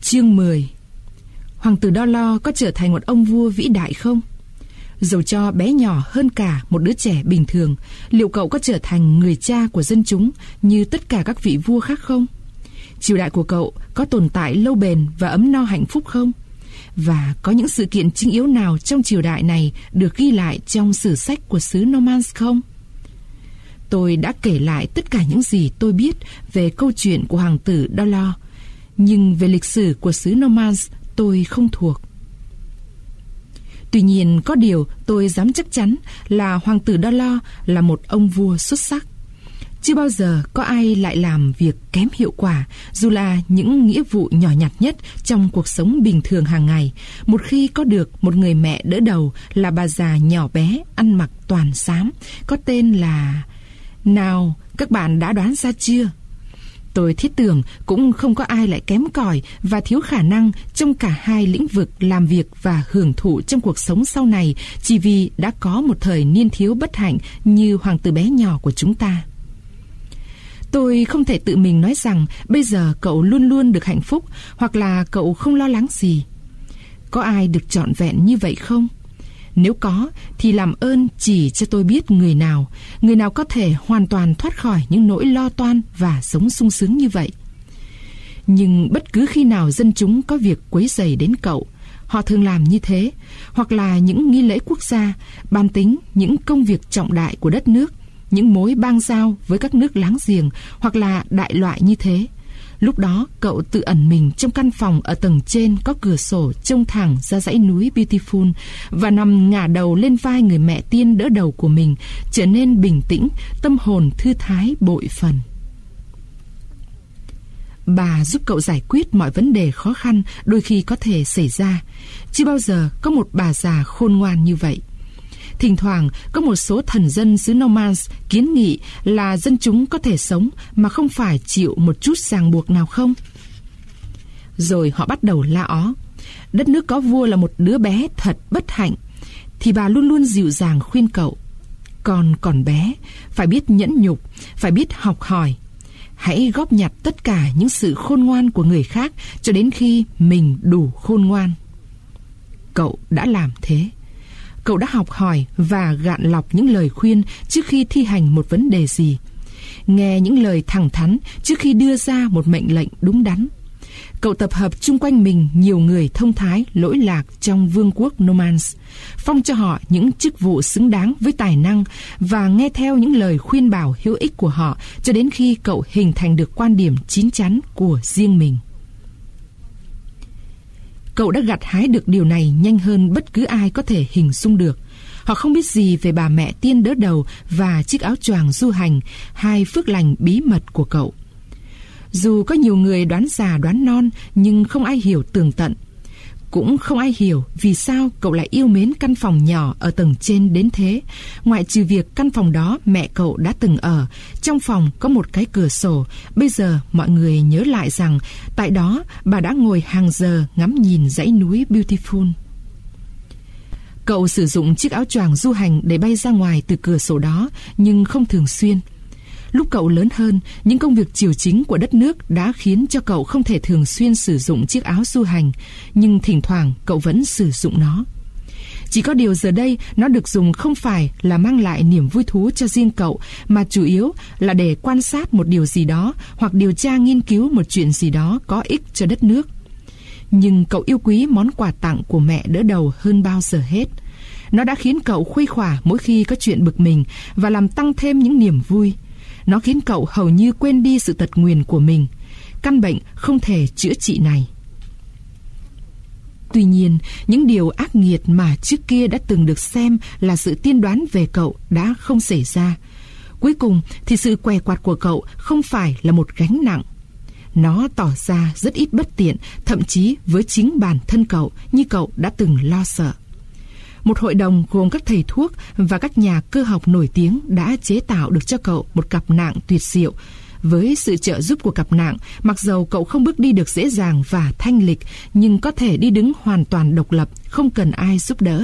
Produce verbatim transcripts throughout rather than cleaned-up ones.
Chương mười. Hoàng tử Dolor có trở thành một ông vua vĩ đại không? Dầu cho bé nhỏ hơn cả một đứa trẻ bình thường, liệu cậu có trở thành người cha của dân chúng như tất cả các vị vua khác không? Triều đại của cậu có tồn tại lâu bền và ấm no hạnh phúc không? Và có những sự kiện chính yếu nào trong triều đại này được ghi lại trong sử sách của xứ Normands không? Tôi đã kể lại tất cả những gì tôi biết về câu chuyện của hoàng tử Dolor, nhưng về lịch sử của xứ Normands tôi không thuộc. Tuy nhiên có điều tôi dám chắc chắn là hoàng tử Dolor là một ông vua xuất sắc. Chưa bao giờ có ai lại làm việc kém hiệu quả, dù là những nghĩa vụ nhỏ nhặt nhất trong cuộc sống bình thường hàng ngày, một khi có được một người mẹ đỡ đầu là bà già nhỏ bé, ăn mặc toàn xám, có tên là... Nào, các bạn đã đoán ra chưa? Tôi thiết tưởng cũng không có ai lại kém cỏi và thiếu khả năng trong cả hai lĩnh vực làm việc và hưởng thụ trong cuộc sống sau này, chỉ vì đã có một thời niên thiếu bất hạnh như hoàng tử bé nhỏ của chúng ta. Tôi không thể tự mình nói rằng bây giờ cậu luôn luôn được hạnh phúc, hoặc là cậu không lo lắng gì. Có ai được trọn vẹn như vậy không? Nếu có, thì làm ơn chỉ cho tôi biết người nào, người nào có thể hoàn toàn thoát khỏi những nỗi lo toan và sống sung sướng như vậy. Nhưng bất cứ khi nào dân chúng có việc quấy rầy đến cậu, họ thường làm như thế, hoặc là những nghi lễ quốc gia, ban tính những công việc trọng đại của đất nước, những mối bang giao với các nước láng giềng, hoặc là đại loại như thế. Lúc đó cậu tự ẩn mình trong căn phòng ở tầng trên có cửa sổ trông thẳng ra dãy núi Beautiful và nằm ngả đầu lên vai người mẹ tiên đỡ đầu của mình, trở nên bình tĩnh, tâm hồn thư thái bội phần. Bà giúp cậu giải quyết mọi vấn đề khó khăn đôi khi có thể xảy ra. Chưa bao giờ có một bà già khôn ngoan như vậy. Thỉnh thoảng có một số thần dân xứ Normands kiến nghị là dân chúng có thể sống mà không phải chịu một chút ràng buộc nào không? Rồi họ bắt đầu la ó. Đất nước có vua là một đứa bé thật bất hạnh. Thì bà luôn luôn dịu dàng khuyên cậu: Con còn bé, phải biết nhẫn nhục, phải biết học hỏi. Hãy góp nhặt tất cả những sự khôn ngoan của người khác cho đến khi mình đủ khôn ngoan. Cậu đã làm thế. Cậu đã học hỏi và gạn lọc những lời khuyên trước khi thi hành một vấn đề gì, nghe những lời thẳng thắn trước khi đưa ra một mệnh lệnh đúng đắn. Cậu tập hợp chung quanh mình nhiều người thông thái lỗi lạc trong vương quốc Normands, phong cho họ những chức vụ xứng đáng với tài năng và nghe theo những lời khuyên bảo hữu ích của họ cho đến khi cậu hình thành được quan điểm chín chắn của riêng mình. Cậu đã gặt hái được điều này nhanh hơn bất cứ ai có thể hình dung được. Họ không biết gì về bà mẹ tiên đỡ đầu và chiếc áo choàng du hành, hai phước lành bí mật của cậu. Dù có nhiều người đoán già đoán non, nhưng không ai hiểu tường tận. Cũng không ai hiểu vì sao cậu lại yêu mến căn phòng nhỏ ở tầng trên đến thế, ngoại trừ việc căn phòng đó mẹ cậu đã từng ở. Trong phòng có một cái cửa sổ. Bây giờ mọi người nhớ lại rằng tại đó bà đã ngồi hàng giờ ngắm nhìn dãy núi Beautiful. Cậu sử dụng chiếc áo choàng du hành để bay ra ngoài từ cửa sổ đó, nhưng không thường xuyên. Lúc cậu lớn hơn, những công việc triều chính của đất nước đã khiến cho cậu không thể thường xuyên sử dụng chiếc áo du hành, nhưng thỉnh thoảng cậu vẫn sử dụng nó. Chỉ có điều giờ đây nó được dùng không phải là mang lại niềm vui thú cho riêng cậu, mà chủ yếu là để quan sát một điều gì đó hoặc điều tra nghiên cứu một chuyện gì đó có ích cho đất nước. Nhưng cậu yêu quý món quà tặng của mẹ đỡ đầu hơn bao giờ hết. Nó đã khiến cậu khuây khỏa mỗi khi có chuyện bực mình và làm tăng thêm những niềm vui. Nó khiến cậu hầu như quên đi sự tật nguyền của mình, căn bệnh không thể chữa trị này. Tuy nhiên, những điều ác nghiệt mà trước kia đã từng được xem là sự tiên đoán về cậu đã không xảy ra. Cuối cùng thì sự què quặt của cậu không phải là một gánh nặng. Nó tỏ ra rất ít bất tiện, thậm chí với chính bản thân cậu, như cậu đã từng lo sợ. Một hội đồng gồm các thầy thuốc và các nhà cơ học nổi tiếng đã chế tạo được cho cậu một cặp nạng tuyệt diệu. Với sự trợ giúp của cặp nạng, mặc dầu cậu không bước đi được dễ dàng và thanh lịch, nhưng có thể đi đứng hoàn toàn độc lập, không cần ai giúp đỡ.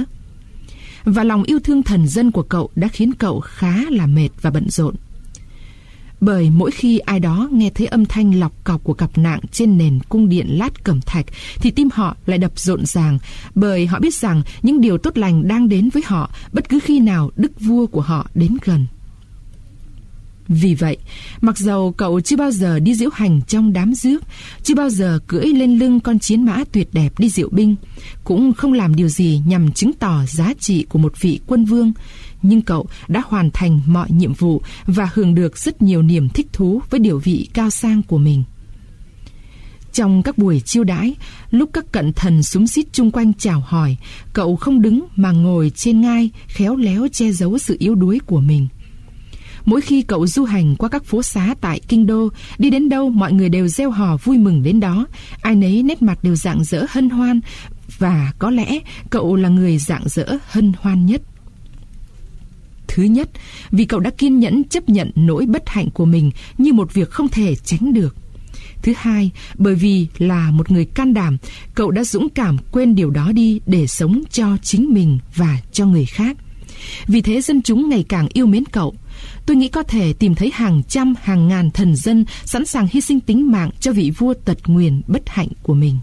Và lòng yêu thương thần dân của cậu đã khiến cậu khá là mệt và bận rộn. Bởi mỗi khi ai đó nghe thấy âm thanh lọc cọc của cặp nạng trên nền cung điện lát cẩm thạch thì tim họ lại đập rộn ràng, bởi họ biết rằng những điều tốt lành đang đến với họ bất cứ khi nào đức vua của họ đến gần. Vì vậy, mặc dầu cậu chưa bao giờ đi diễu hành trong đám rước, chưa bao giờ cưỡi lên lưng con chiến mã tuyệt đẹp đi diễu binh, cũng không làm điều gì nhằm chứng tỏ giá trị của một vị quân vương, nhưng cậu đã hoàn thành mọi nhiệm vụ và hưởng được rất nhiều niềm thích thú với địa vị cao sang của mình. Trong các buổi chiêu đãi, lúc các cận thần xúm xít chung quanh chào hỏi, cậu không đứng mà ngồi trên ngai, khéo léo che giấu sự yếu đuối của mình. Mỗi khi cậu du hành qua các phố xá tại kinh đô, đi đến đâu mọi người đều reo hò vui mừng đến đó, ai nấy nét mặt đều rạng rỡ hân hoan, và có lẽ cậu là người rạng rỡ hân hoan nhất. Thứ nhất, vì cậu đã kiên nhẫn chấp nhận nỗi bất hạnh của mình như một việc không thể tránh được. Thứ hai, bởi vì là một người can đảm, cậu đã dũng cảm quên điều đó đi để sống cho chính mình và cho người khác. Vì thế dân chúng ngày càng yêu mến cậu. Tôi nghĩ có thể tìm thấy hàng trăm, hàng ngàn thần dân sẵn sàng hy sinh tính mạng cho vị vua tật nguyền bất hạnh của mình.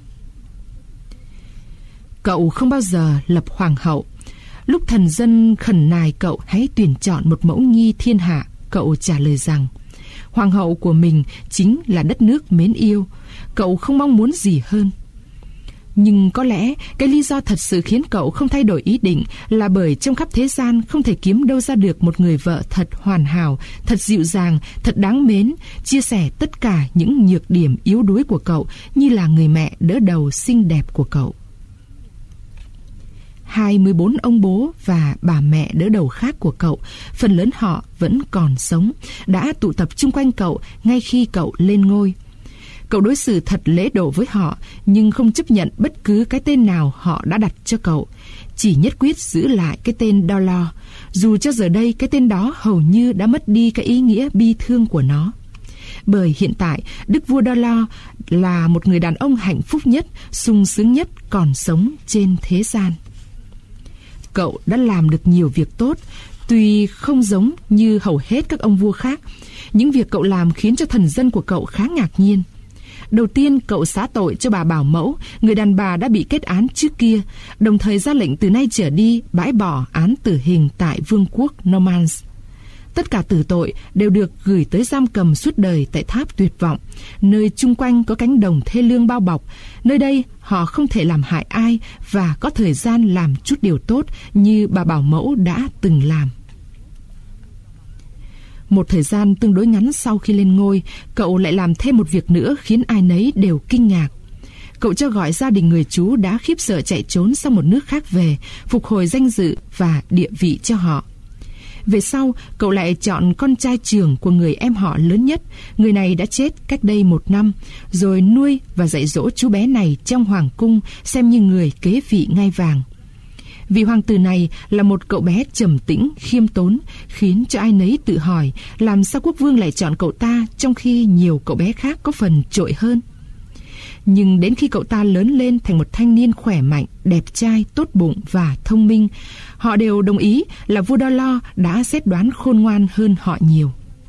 Cậu không bao giờ lập hoàng hậu. Lúc thần dân khẩn nài cậu hãy tuyển chọn một mẫu nghi thiên hạ, cậu trả lời rằng hoàng hậu của mình chính là đất nước mến yêu. Cậu không mong muốn gì hơn. Nhưng có lẽ cái lý do thật sự khiến cậu không thay đổi ý định là bởi trong khắp thế gian không thể kiếm đâu ra được một người vợ thật hoàn hảo, thật dịu dàng, thật đáng mến, chia sẻ tất cả những nhược điểm yếu đuối của cậu như là người mẹ đỡ đầu xinh đẹp của cậu. hai mươi bốn ông bố và bà mẹ đỡ đầu khác của cậu, phần lớn họ vẫn còn sống, đã tụ tập chung quanh cậu ngay khi cậu lên ngôi. Cậu đối xử thật lễ độ với họ, nhưng không chấp nhận bất cứ cái tên nào họ đã đặt cho cậu, chỉ nhất quyết giữ lại cái tên Dolor, dù cho giờ đây cái tên đó hầu như đã mất đi cái ý nghĩa bi thương của nó. Bởi hiện tại, đức vua Dolor là một người đàn ông hạnh phúc nhất, sung sướng nhất còn sống trên thế gian. Cậu đã làm được nhiều việc tốt, tuy không giống như hầu hết các ông vua khác. Những việc cậu làm khiến cho thần dân của cậu khá ngạc nhiên. Đầu tiên, cậu xá tội cho bà Bảo Mẫu, người đàn bà đã bị kết án trước kia, đồng thời ra lệnh từ nay trở đi bãi bỏ án tử hình tại vương quốc Normands. Tất cả tử tội đều được gửi tới giam cầm suốt đời tại tháp tuyệt vọng, nơi chung quanh có cánh đồng thê lương bao bọc. Nơi đây họ không thể làm hại ai và có thời gian làm chút điều tốt như bà Bảo Mẫu đã từng làm. Một thời gian tương đối ngắn sau khi lên ngôi, cậu lại làm thêm một việc nữa khiến ai nấy đều kinh ngạc. Cậu cho gọi gia đình người chú đã khiếp sợ chạy trốn sang một nước khác về, phục hồi danh dự và địa vị cho họ. Về sau, cậu lại chọn con trai trưởng của người em họ lớn nhất. Người này đã chết cách đây một năm, rồi nuôi và dạy dỗ chú bé này trong hoàng cung, xem như người kế vị ngai vàng. Vị hoàng tử này là một cậu bé trầm tĩnh, khiêm tốn, khiến cho ai nấy tự hỏi làm sao quốc vương lại chọn cậu ta trong khi nhiều cậu bé khác có phần trội hơn. Nhưng đến khi cậu ta lớn lên thành một thanh niên khỏe mạnh, đẹp trai, tốt bụng và thông minh, họ đều đồng ý là vua Dolor đã xét đoán khôn ngoan hơn họ nhiều.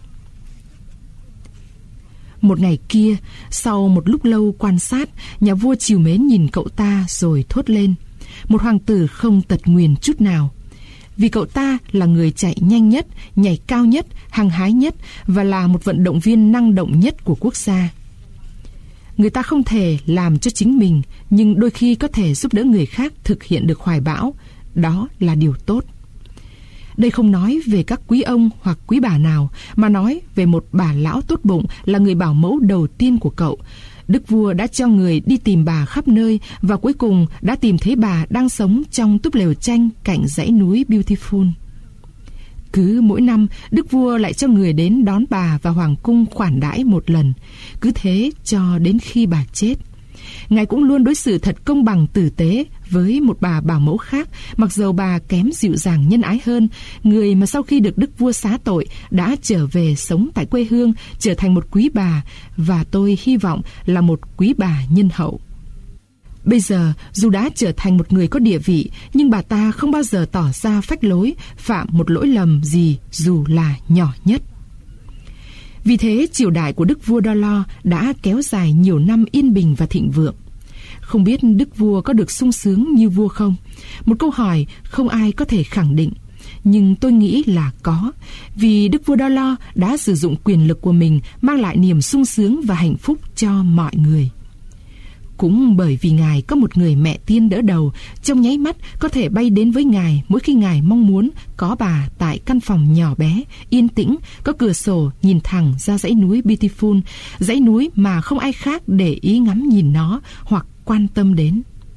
Một ngày kia, sau một lúc lâu quan sát, nhà vua trìu mến nhìn cậu ta rồi thốt lên: một hoàng tử không tật nguyền chút nào. Vì cậu ta là người chạy nhanh nhất, nhảy cao nhất, hăng hái nhất và là một vận động viên năng động nhất của quốc gia. Người ta không thể làm cho chính mình, nhưng đôi khi có thể giúp đỡ người khác thực hiện được hoài bão. Đó là điều tốt. Đây không nói về các quý ông hoặc quý bà nào, mà nói về một bà lão tốt bụng là người bảo mẫu đầu tiên của cậu. Đức vua đã cho người đi tìm bà khắp nơi và cuối cùng đã tìm thấy bà đang sống trong túp lều tranh cạnh dãy núi Beautiful. Cứ mỗi năm, đức vua lại cho người đến đón bà vào hoàng cung khoản đãi một lần. Cứ thế cho đến khi bà chết. Ngài cũng luôn đối xử thật công bằng tử tế với một bà bảo mẫu khác, mặc dầu bà kém dịu dàng nhân ái hơn, người mà sau khi được đức vua xá tội đã trở về sống tại quê hương, trở thành một quý bà, và tôi hy vọng là một quý bà nhân hậu. Bây giờ, dù đã trở thành một người có địa vị, nhưng bà ta không bao giờ tỏ ra phách lối, phạm một lỗi lầm gì dù là nhỏ nhất. Vì thế, triều đại của đức vua Đo Lo đã kéo dài nhiều năm yên bình và thịnh vượng. Không biết đức vua có được sung sướng như vua không? Một câu hỏi không ai có thể khẳng định. Nhưng tôi nghĩ là có, vì đức vua Đo Lo đã sử dụng quyền lực của mình mang lại niềm sung sướng và hạnh phúc cho mọi người. Cũng bởi vì Ngài có một người mẹ tiên đỡ đầu, trong nháy mắt có thể bay đến với Ngài mỗi khi Ngài mong muốn có bà tại căn phòng nhỏ bé, yên tĩnh, có cửa sổ nhìn thẳng ra dãy núi Beautiful, dãy núi mà không ai khác để ý ngắm nhìn nó hoặc quan tâm đến.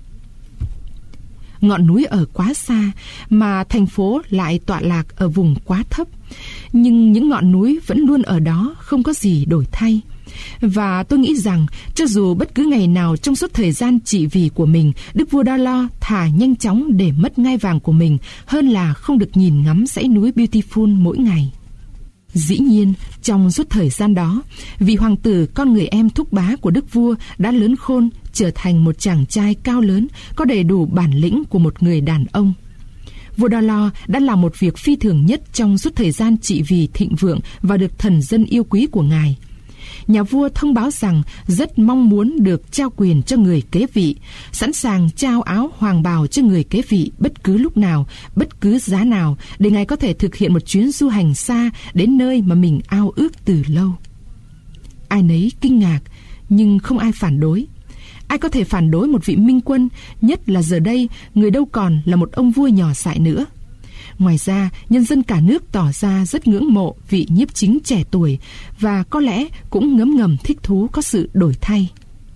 Ngọn núi ở quá xa mà thành phố lại tọa lạc ở vùng quá thấp, nhưng những ngọn núi vẫn luôn ở đó, không có gì đổi thay. Và tôi nghĩ rằng cho dù bất cứ ngày nào trong suốt thời gian trị vì của mình, đức vua Đo Lo thà nhanh chóng để mất ngai vàng của mình hơn là không được nhìn ngắm dãy núi Beautiful mỗi ngày. Dĩ nhiên, trong suốt thời gian đó, vị hoàng tử con người em thúc bá của đức vua đã lớn khôn, trở thành một chàng trai cao lớn, có đầy đủ bản lĩnh của một người đàn ông. Vua Đo Lo đã làm một việc phi thường nhất trong suốt thời gian trị vì thịnh vượng và được thần dân yêu quý của Ngài. Nhà vua thông báo rằng rất mong muốn được trao quyền cho người kế vị, sẵn sàng trao áo hoàng bào cho người kế vị bất cứ lúc nào, bất cứ giá nào, để Ngài có thể thực hiện một chuyến du hành xa đến nơi mà mình ao ước từ lâu. Ai nấy kinh ngạc, nhưng không ai phản đối. Ai có thể phản đối một vị minh quân, nhất là giờ đây người đâu còn là một ông vua nhỏ dại nữa. Ngoài ra, nhân dân cả nước tỏ ra rất ngưỡng mộ vị nhiếp chính trẻ tuổi và có lẽ cũng ngấm ngầm thích thú có sự đổi thay.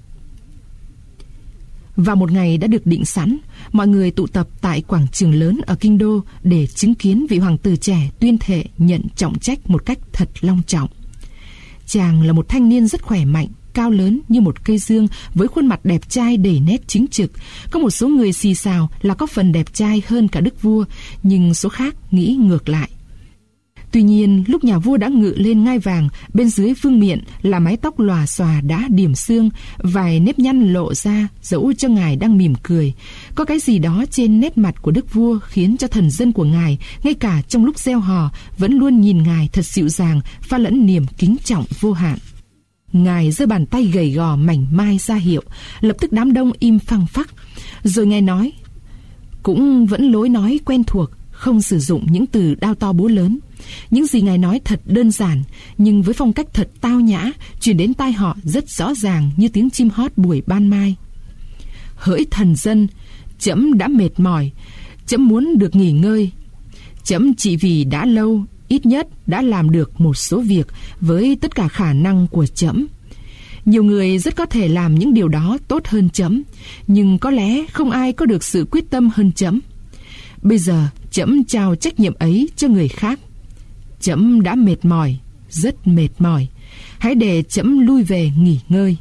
Vào một ngày đã được định sẵn, mọi người tụ tập tại quảng trường lớn ở kinh đô để chứng kiến vị hoàng tử trẻ tuyên thệ nhận trọng trách một cách thật long trọng. Chàng là một thanh niên rất khỏe mạnh, cao lớn như một cây dương, với khuôn mặt đẹp trai đầy nét chính trực. Có một số người xì xào là có phần đẹp trai hơn cả đức vua, nhưng số khác nghĩ ngược lại. Tuy nhiên, lúc nhà vua đã ngự lên ngai vàng, bên dưới vương miện là mái tóc lòa xòa đã điểm xương, vài nếp nhăn lộ ra dẫu cho Ngài đang mỉm cười. Có cái gì đó trên nét mặt của đức vua khiến cho thần dân của Ngài, ngay cả trong lúc reo hò, vẫn luôn nhìn Ngài thật dịu dàng, pha lẫn niềm kính trọng vô hạn. Ngài giơ bàn tay gầy gò mảnh mai ra hiệu, lập tức đám đông im phăng phắc. Rồi Ngài nói, cũng vẫn lối nói quen thuộc, không sử dụng những từ đao to búa lớn. Những gì Ngài nói thật đơn giản, nhưng với phong cách thật tao nhã, truyền đến tai họ rất rõ ràng như tiếng chim hót buổi ban mai. Hỡi thần dân, trẫm đã mệt mỏi, trẫm muốn được nghỉ ngơi. Trẫm trị vì đã lâu, ít nhất đã làm được một số việc với tất cả khả năng của trẫm. Nhiều người rất có thể làm những điều đó tốt hơn trẫm, nhưng có lẽ không ai có được sự quyết tâm hơn trẫm. Bây giờ trẫm trao trách nhiệm ấy cho người khác. Trẫm đã mệt mỏi, rất mệt mỏi. Hãy để trẫm lui về nghỉ ngơi.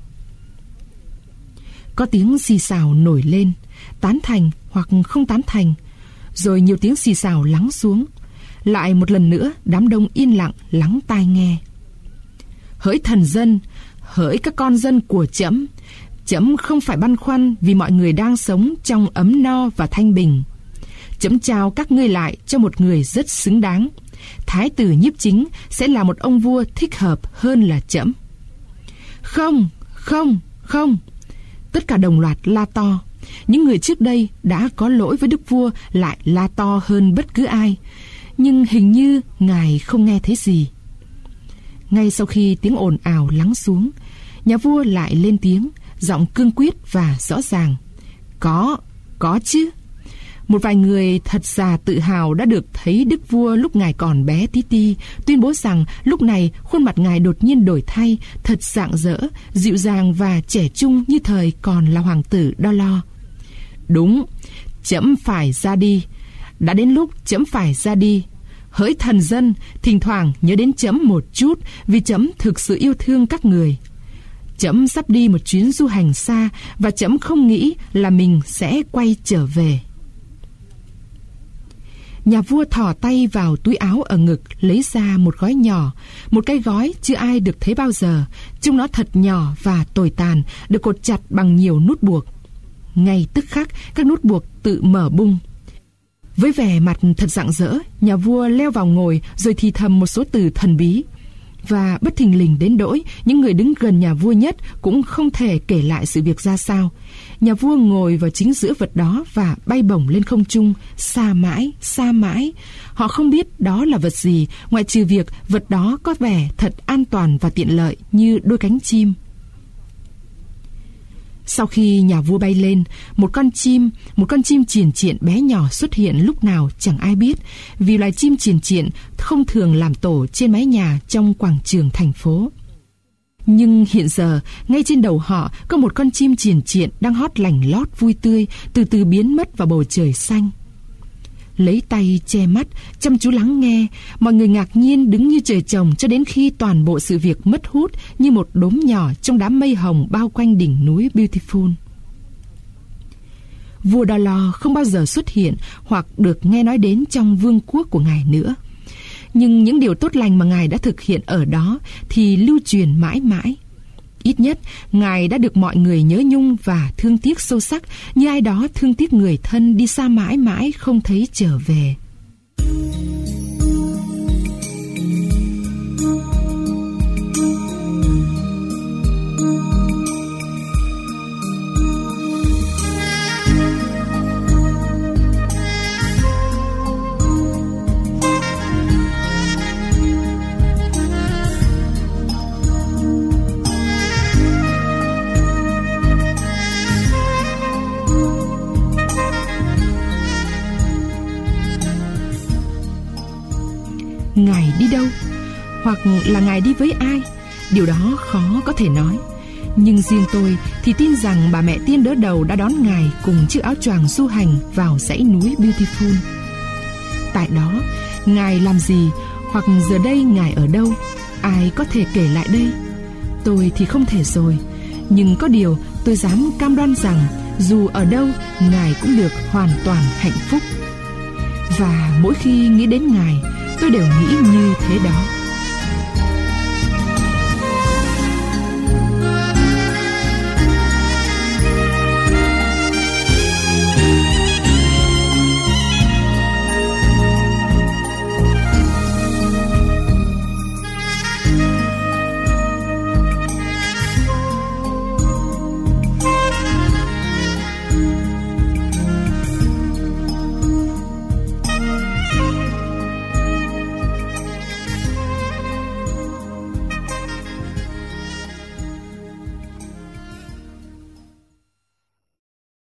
Có tiếng xì xào nổi lên, tán thành hoặc không tán thành, rồi nhiều tiếng xì xào lắng xuống. Lại một lần nữa đám đông yên lặng lắng tai nghe. Hỡi thần dân, hỡi các con dân của trẫm, trẫm không phải băn khoăn vì mọi người đang sống trong ấm no và thanh bình. Trẫm trao các ngươi lại cho một người rất xứng đáng. Thái tử nhiếp chính sẽ là một ông vua thích hợp hơn là trẫm. Không, không, không. Tất cả đồng loạt la to. Những người trước đây đã có lỗi với đức vua lại la to hơn bất cứ ai. Nhưng hình như Ngài không nghe thấy gì. Ngay sau khi tiếng ồn ào lắng xuống, nhà vua lại lên tiếng, giọng cương quyết và rõ ràng. Có, có chứ. Một vài người thật già tự hào đã được thấy đức vua lúc Ngài còn bé tí ti, tuyên bố rằng lúc này khuôn mặt Ngài đột nhiên đổi thay, thật rạng rỡ, dịu dàng và trẻ trung như thời còn là hoàng tử Đo Lo. Đúng, trẫm phải ra đi. Đã đến lúc trẫm phải ra đi. Hỡi thần dân, thỉnh thoảng nhớ đến trẫm một chút, vì trẫm thực sự yêu thương các người. Trẫm sắp đi một chuyến du hành xa, và trẫm không nghĩ là mình sẽ quay trở về. Nhà vua thò tay vào túi áo ở ngực, lấy ra một gói nhỏ, một cái gói chưa ai được thấy bao giờ. Trông nó thật nhỏ và tồi tàn, được cột chặt bằng nhiều nút buộc. Ngay tức khắc, các nút buộc tự mở bung. Với vẻ mặt thật rạng rỡ, nhà vua leo vào ngồi rồi thì thầm một số từ thần bí. Và bất thình lình đến đỗi những người đứng gần nhà vua nhất cũng không thể kể lại sự việc ra sao. Nhà vua ngồi vào chính giữa vật đó và bay bổng lên không trung, xa mãi, xa mãi. Họ không biết đó là vật gì, ngoại trừ việc vật đó có vẻ thật an toàn và tiện lợi như đôi cánh chim. Sau khi nhà vua bay lên, một con chim, một con chim chìền chiện bé nhỏ xuất hiện lúc nào chẳng ai biết, vì loài chim chìền chiện không thường làm tổ trên mái nhà trong quảng trường thành phố. Nhưng hiện giờ, ngay trên đầu họ có một con chim chìền chiện đang hót lành lót vui tươi, từ từ biến mất vào bầu trời xanh. Lấy tay che mắt, chăm chú lắng nghe, mọi người ngạc nhiên đứng như trời trồng cho đến khi toàn bộ sự việc mất hút như một đốm nhỏ trong đám mây hồng bao quanh đỉnh núi Beautiful. Vua Đo Lo không bao giờ xuất hiện hoặc được nghe nói đến trong vương quốc của ngài nữa. Nhưng những điều tốt lành mà ngài đã thực hiện ở đó thì lưu truyền mãi mãi. Ít nhất, ngài đã được mọi người nhớ nhung và thương tiếc sâu sắc, như ai đó thương tiếc người thân đi xa mãi mãi không thấy trở về. Ngài đi đâu? Hoặc là ngài đi với ai? Điều đó khó có thể nói. Nhưng riêng tôi thì tin rằng bà mẹ tiên đỡ đầu đã đón ngài cùng chiếc áo choàng du hành vào dãy núi Beautiful. Tại đó, ngài làm gì? Hoặc giờ đây ngài ở đâu? Ai có thể kể lại đây? Tôi thì không thể rồi. Nhưng có điều tôi dám cam đoan rằng dù ở đâu, ngài cũng được hoàn toàn hạnh phúc. Và mỗi khi nghĩ đến ngài, tôi đều nghĩ như thế đó.